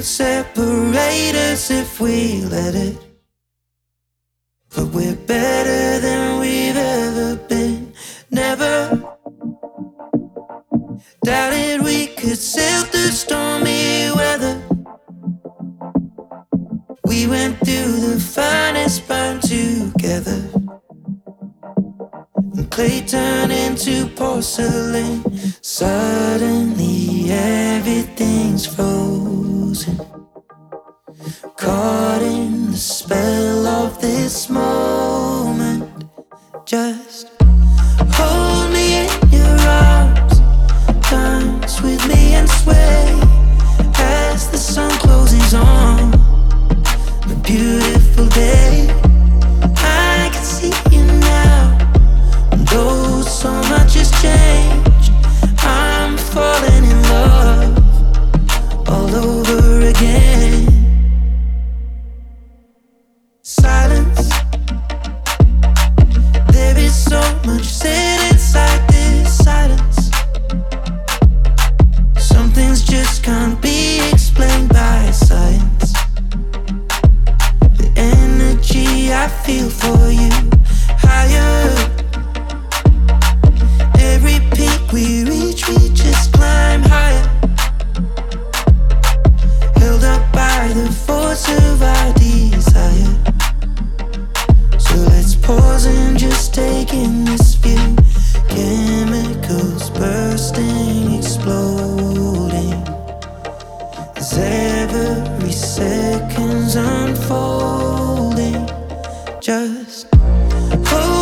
separate us if we let it. But we're better than we've ever been. Never doubted we could sail through stormy weather. We went through the finest burn together. And clay turned into porcelain. Suddenly everything's frozen, caught in the spell of this moment. Just hold me in your arms, dance with me and sway as the sun closes on a beautiful day. I can see you now, and though so much has changed, I'm falling in love all over again. Silence, there is so much said inside this silence. Some things just can't be explained by science. The energy I feel for you, higher. Every peak we reach, we just climb higher. Held up by the force of our desire. So let's pause and just take in this view. Chemicals bursting, exploding, as every second's unfolding. Just hold